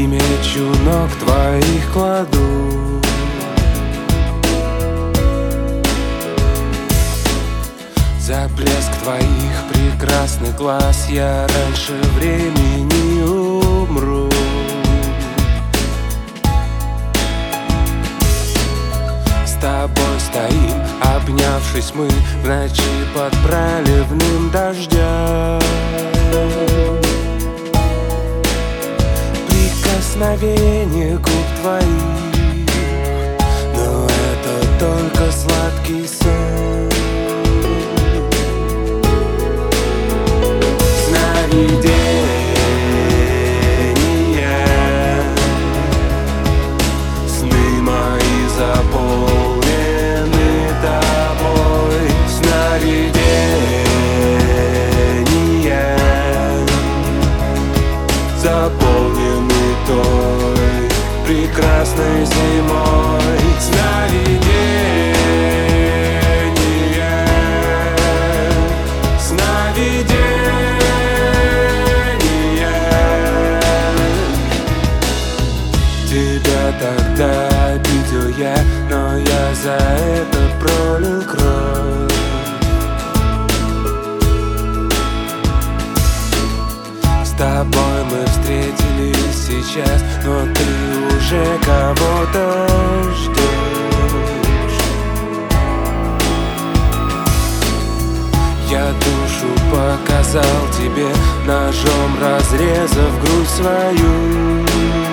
и меч у ног твоих кладу. За блеск твоих прекрасных глаз я раньше времени умру. С тобой стоим, обнявшись мы в ночи под проливным дождем. Прикосновение губ твоих, но это только сладкий сон. Сновидения, сны мои заполнены тобой. Сновидения, заполнены той прекрасной зимой. Сновидения, сновидения. Тебя тогда обидел я, но я за это пролил кровь. С тобой мы встретились сейчас, но ты уже кого-то ждешь. Я душу показал тебе, ножом разрезав грудь свою.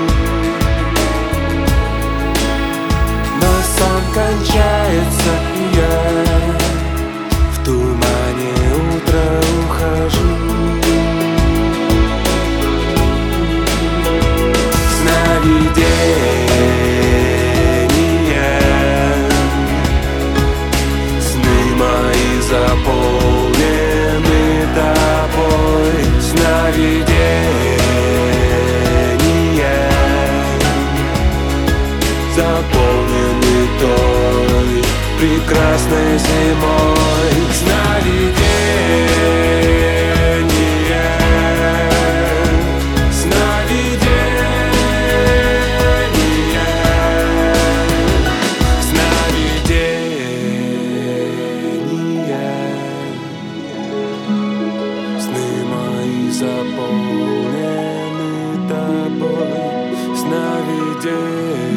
Сон кончается, и я в тумане утра ухожу. Сновидения, сны мои заполнены тобой. Сновидения, заполнены той прекрасной зимой. Сновидения, сновидения, сновидения, сны мои заполнены тобой. Сновидения.